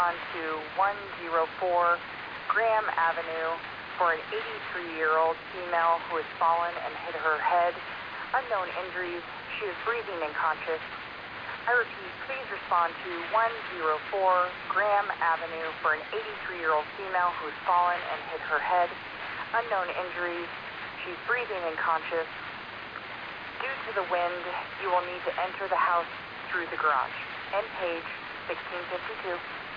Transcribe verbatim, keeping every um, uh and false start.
on to one oh four Graham Avenue for an eighty-three-year-old female who has fallen and hit her head. Unknown injuries. She is breathing and conscious. I repeat, please respond to one oh four Graham Avenue for an eighty-three-year-old female who has fallen and hit her head. Unknown injuries. She's breathing and conscious. Due to the wind, you will need to enter the house through the garage. End page sixteen fifty-two.